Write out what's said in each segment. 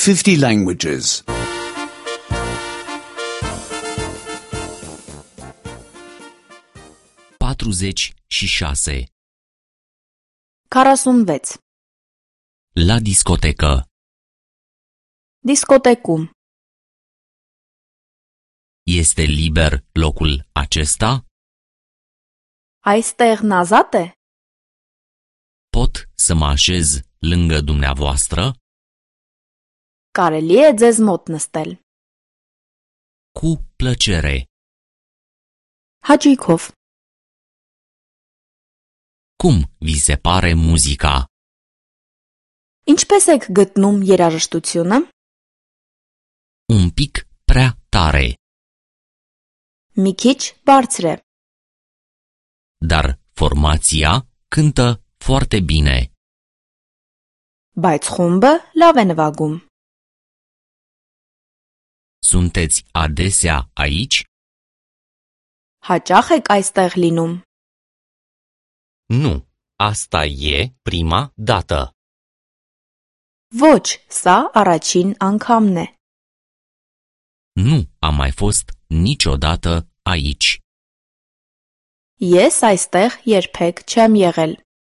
50 languages. 46. 46. La discotecă. Discotecum. Este liber locul acesta? Այստեղ նազատ է։ Pot să mă așez lângă dumneavoastră? Կարելի է ձեզ մոտ նստել։ Cu plăcere. Հաճույքով։ Cum vi se pare muzica? Ինչպես եք գտնում երաժշտությունը։ Un pic prea tare, Մի քիչ բարձր է, dar formația cântă foarte bine. բայց խումբը լավ է նվագում։ Sunteți adesea aici? Հաճախ եք այստեղ լինում։ Nu, asta e prima dată. Ոչ, սա առաջին անգամն է։ Nu am mai fost niciodată aici. Ես այստեղ երբեք չեմ եղել։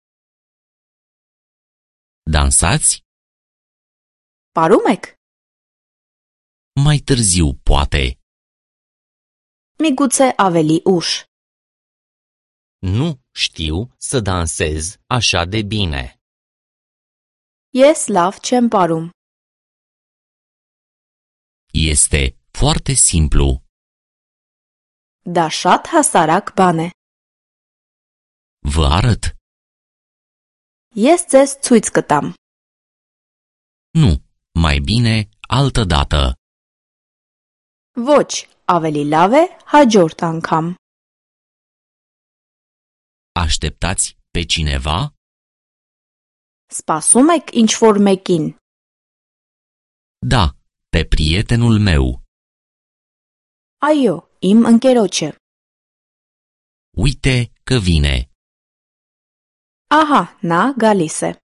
Dansați? Պարում եք։ Mai târziu, poate. Միգուցե ավելի ուշ։ Nu știu să dansez așa de bine. Ես լավ չեմ պարում։ Este foarte simplu. Դա շատ հասարակ բան է։ Vă arăt. Ես ձեզ ցույց կտամ։ Nu, mai bine altă dată. Ոչ, ավելի լավ է հաջորդ անգամ։ Așteptați pe cineva? Սպասում եք ինչ-որ մեկին։ Da, pe prietenul meu. Այո, իմ ընկերոջը։ Uite că vine. Ահա, նա գալիս է։